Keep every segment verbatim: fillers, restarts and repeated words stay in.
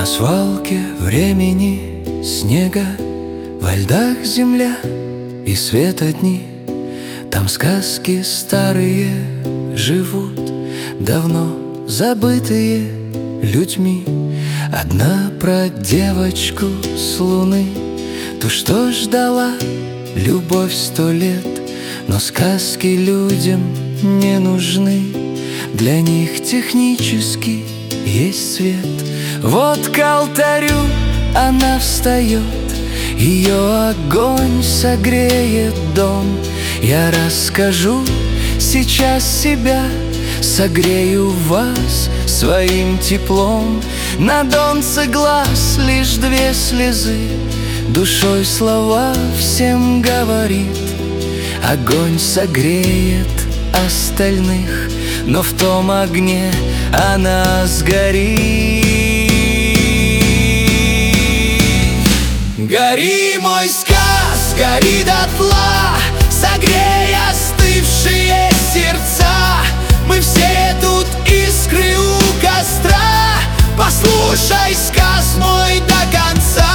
На свалке времени снега, во льдах земля и света дни. Там сказки старые живут, давно забытые людьми. Одна про девочку с луны, ту, что ждала любовь сто лет. Но сказки людям не нужны, для них технически есть свет. Вот к алтарю она встает, ее огонь согреет дом. Я расскажу сейчас себя, согрею вас своим теплом. На донце глаз лишь две слезы, душой слова всем говорит. Огонь согреет остальных, но в том огне она сгорит. Гори, мой сказ, гори дотла, согрей остывшие сердца. Мы все тут искры у костра, послушай сказ мой до конца.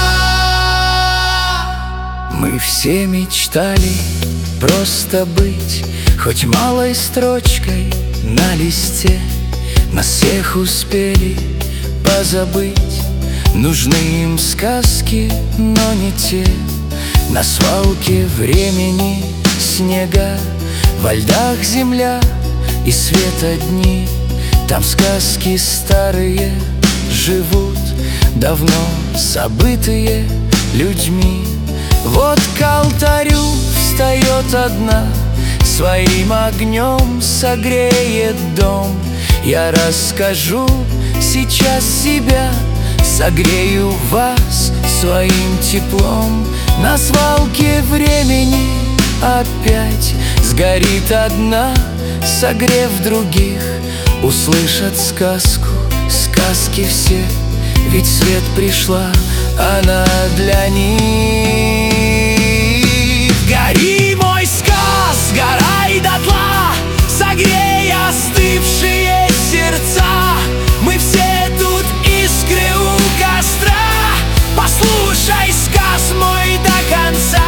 Мы все мечтали просто быть хоть малой строчкой на листе. Нас всех успели позабыть, нужны им сказки, но не те. На свалке времени снега, во льдах земля и света дни. Там сказки старые живут, давно забытые людьми. Вот к алтарю встает одна, своим огнем согреет дом. Я расскажу сейчас себя, согрею вас своим теплом. На свалке времени опять сгорит одна, согрев других. Услышат сказку, сказки все, ведь в свет пришла она для них. Гори, мой сказ, сгорай дотла, согрей остывшие сердца. Мы все тут искры у костра, послушай сказ мой до конца.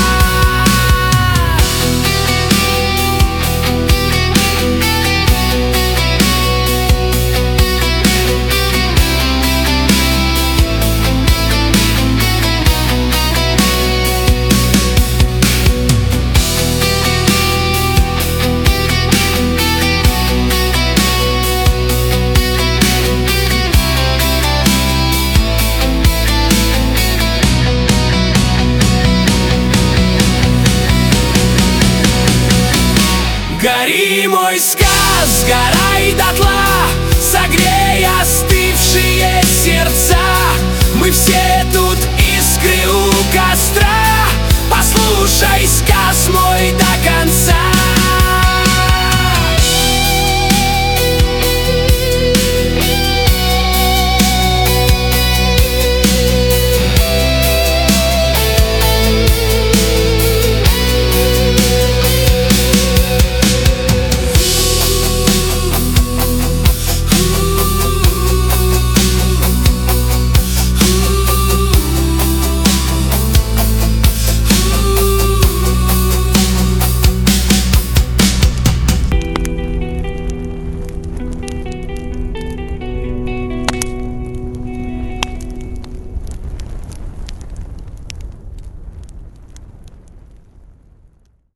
Гори, мой сказ, сгорай дотла, согрей остывшие